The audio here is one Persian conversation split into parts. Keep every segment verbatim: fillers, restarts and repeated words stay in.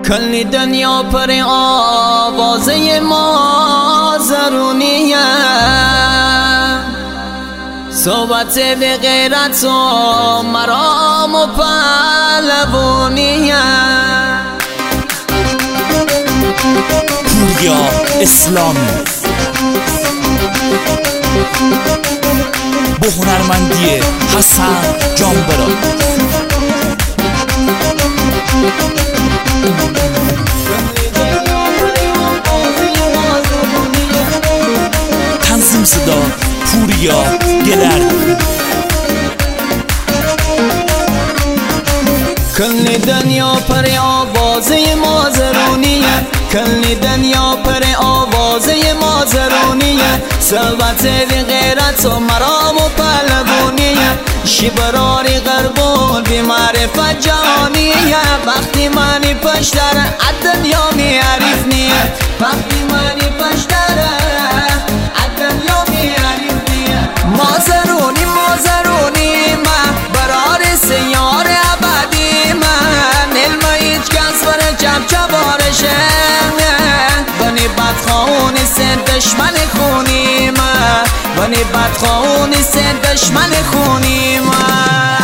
کل دنیا پر آوازه ما زرونیه، صحبت به غیرت و مرام و پهلوانیه. پوریا اسلامی با هنرمندی حسن جانبرا. تنظیم صدا پوریا گلر. کل دنیا پر آوازه ما زرونیه، کل دنیا پر آوازه ما زرونیه، ثروت به غیرت و مرام و پهلوانیه، شبراری غربون بی معرفت جهانیه. وقتی منی پشتر الدنیا میعرف نیه، وقتی منی پشتر الدنیا میعرف نیه. ما زرونی ما زرونی من برار سیار ابدی من، علم هیچ کس بر چپ چپارشه بنی بدخوان سن دشمن خونی من، بنی بدخوان سن دشمن خونی من.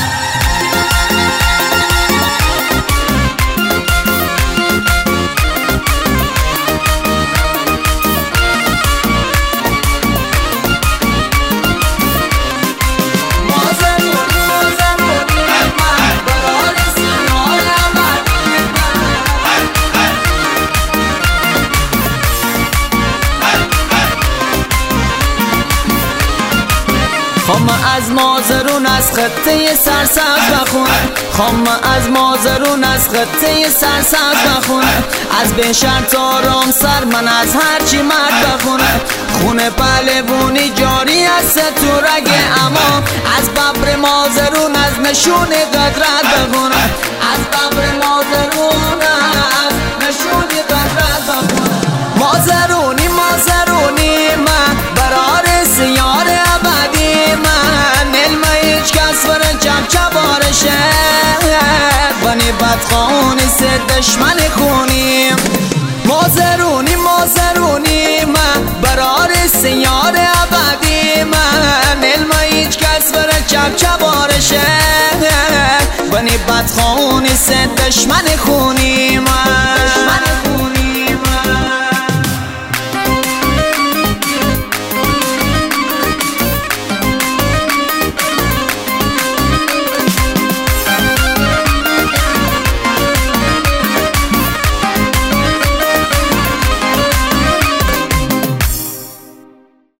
خام از مازرون از خطه سرسبز بخونه، خام از مازرون از خطه سرسبز بخونه، از بشر تا رام سر من از هرچی مرد بخونه. خونه پهلوانی جاری است تو رگ اما، از ببر مازرون از نشون قدرت بخونه، از ببر مازرون از نشون قدرت بخونه. مازرونی مازرونی من برار سیار ابدی من، علم هیچ کس بر چپ چپارشه بنی بدخوان سه دشمن خونیم. مازرونی مازرونی من برار سیار ابدی من، علم هیچ کس بر چپ چپارشه بنی بدخوان سه دشمن خونیم.